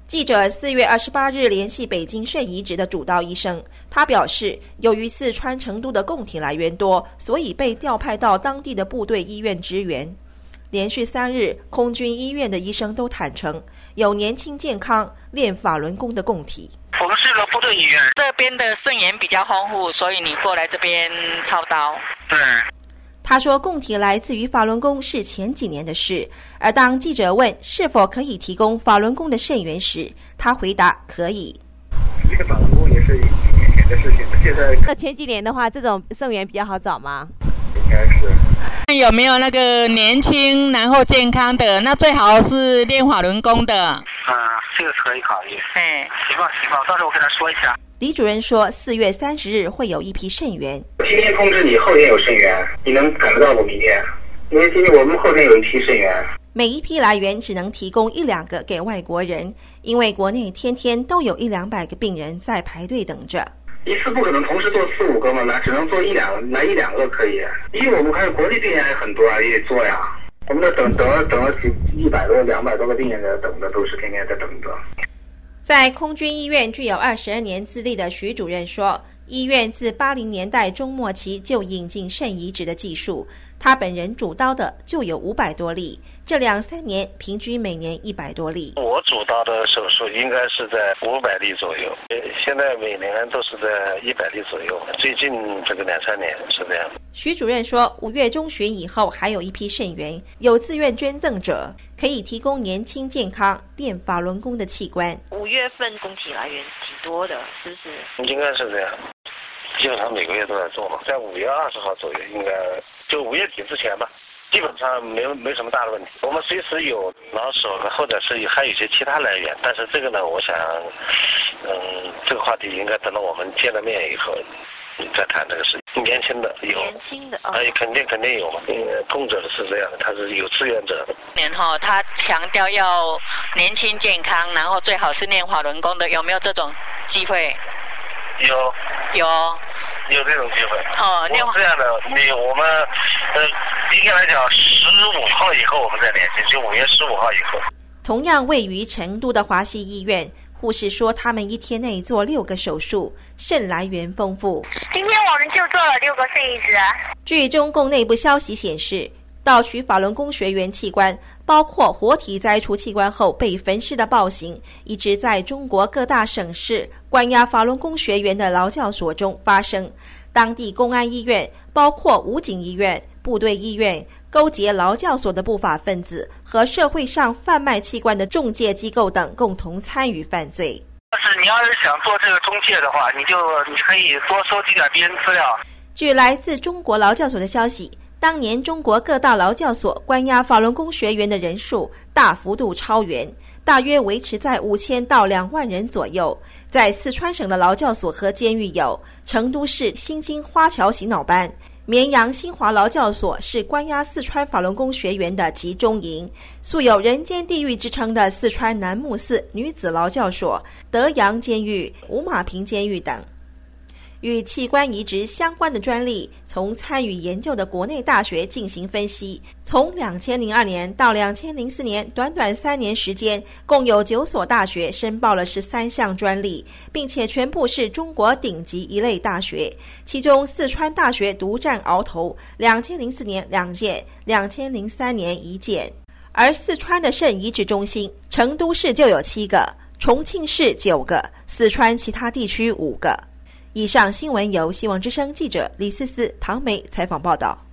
记者4月28日联系北京肾移植的主刀医生，他表示，由于四川成都的供体来源多，所以被调派到当地的部队医院支援。连续3日，空军医院的医生都坦诚，有年轻健康、练法轮功的供体。 我们是个部队医院， 这边的肾源比较丰富，所以你过来这边操刀。 对。 他说供体来自于法轮功是前几年的事，而当记者问是否可以提供法轮功的肾源时，他回答可以。 这个法轮功也是几年前的事情，现在那前几年的话，这种肾源比较好找吗？ 应该是。 有没有那个年轻然后健康的？那最好是练法轮功的。 这个可以考虑。行吧，到时候我跟他说一下。 李主任说4月30日会有一批肾源。 今天通知你，后天有肾源，你能赶得到我明天？因为今天我们后天有一批肾源。 每一批来源只能提供1-2个给外国人，因为国内天天都有100-200个病人在排队等着。 一次不可能同时做4-5个嘛，那只能做来一两个可以。因为我们看国内病人也很多啊，也得做呀。我们这等了100多、200多个病人在等着，都是天天在等着。 在空军医院具有22年资历的徐主任说，医院自80年代中末期就引进肾移植的技术，他本人主刀的就有500多例，这2-3年平均每年100多例。 我主刀的手术应该是在500例左右，现在每年都是在100例左右，最近这个2-3年是这样。 徐主任说，5月中旬以后还有一批肾源，有自愿捐赠者，可以提供年轻健康、练法轮功的器官。 5月份供体来源挺多的，是不是？ 应该是这样，基本上每个月都在做嘛，在5月20号左右，应该就5月底之前吧，基本上没什么大的问题。我们随时有老手，或者是还有一些其他来源，但是这个呢，我想，这个话题应该等到我们见了面以后再谈这个事情。年轻的有， 年轻的肯定有嘛。供者是这样的，他是有志愿者。 年后他强调要年轻健康，然后最好是练法轮功的，有没有这种机会？ 有这种机会。这样的，我们应该来讲15号以后我们再联系，就5月15号以后。 同样位于成都的华西医院，护士说他们1天内做6个手术，肾来源丰富。 今天我们就做了6个肾移植。 据中共内部消息显示，盗取法轮功学员器官，包括活体摘除器官后被焚尸的暴行，一直在中国各大省市关押法轮功学员的劳教所中发生。当地公安医院，包括武警医院、部队医院，勾结劳教所的不法分子和社会上贩卖器官的中介机构等共同参与犯罪。 但是你要是想做这个中介的话，你可以多收集点别人资料。 据来自中国劳教所的消息，当年中国各大劳教所关押法轮功学员的人数大幅度超员，大约维持在5000到2万人左右。在四川省的劳教所和监狱有成都市新津花桥洗脑班，绵阳新华劳教所是关押四川法轮功学员的集中营，素有人间地狱之称的四川楠木寺女子劳教所、德阳监狱、五马坪监狱等。与器官移植相关的专利，从参与研究的国内大学进行分析，从2002年到2004年短短3年时间，共有9所大学申报了13项专利，并且全部是中国顶级一类大学，其中四川大学独占鳌头，2004年2件，2003年1件。而四川的肾移植中心，成都市就有7个，重庆市9个，四川其他地区5个。以上新闻由希望之声记者李思思、唐梅采访报道。